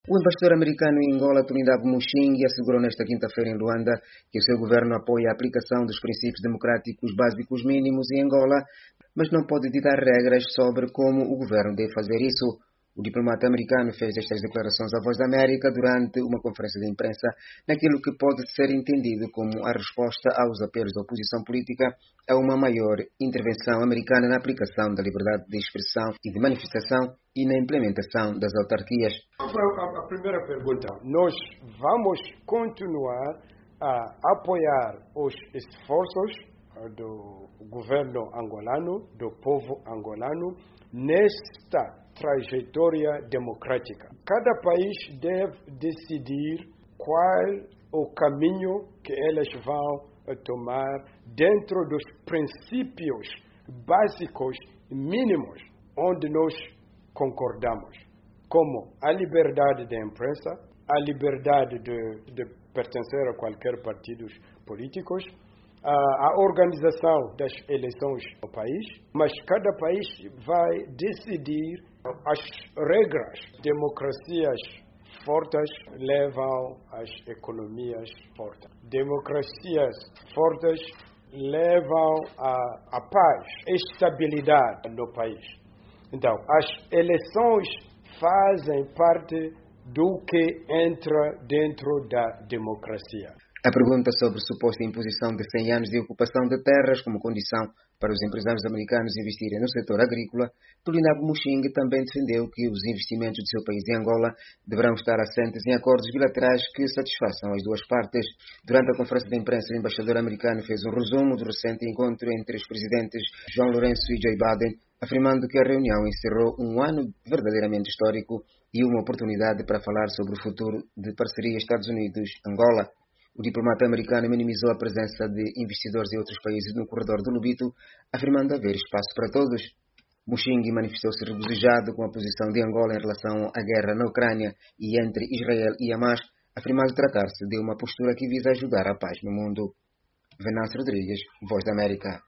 O embaixador americano em Angola, Trinidad Muxingue, assegurou nesta quinta-feira em Luanda que o seu governo apoia a aplicação dos princípios democráticos básicos mínimos em Angola, mas não pode ditar regras sobre como o governo deve fazer isso. O diplomata americano fez estas declarações à Voz da América durante uma conferência de imprensa naquilo que pode ser entendido como a resposta aos apelos da oposição política a uma maior intervenção americana na aplicação da liberdade de expressão e de manifestação e na implementação das autarquias. A primeira pergunta, nós vamos continuar a apoiar os esforços do governo angolano, do povo angolano, nesta trajetória democrática. Cada país deve decidir qual o caminho que eles vão tomar dentro dos princípios básicos mínimos onde nós concordamos, como a liberdade de imprensa, a liberdade de pertencer a qualquer partidos políticos, a organização das eleições no país, mas cada país vai decidir as regras. Democracias fortes levam às economias fortes. Democracias fortes levam à paz, estabilidade no país. Então, as eleições fazem parte do que entra dentro da democracia. A pergunta sobre suposta imposição de 100 anos de ocupação de terras como condição para os empresários americanos investirem no setor agrícola, Trinidad Muxingue também defendeu que os investimentos do seu país em Angola deverão estar assentes em acordos bilaterais que satisfaçam as duas partes. Durante a conferência de imprensa, o embaixador americano fez um resumo do recente encontro entre os presidentes João Lourenço e Joe Biden, afirmando que a reunião encerrou um ano verdadeiramente histórico e uma oportunidade para falar sobre o futuro de parceria Estados Unidos-Angola. O diplomata americano minimizou a presença de investidores de outros países no corredor do Lubito, afirmando haver espaço para todos. Muxingue manifestou-se regozijado com a posição de Angola em relação à guerra na Ucrânia e entre Israel e Hamas, afirmando tratar-se de uma postura que visa ajudar a paz no mundo. Venâncio Rodrigues, Voz da América.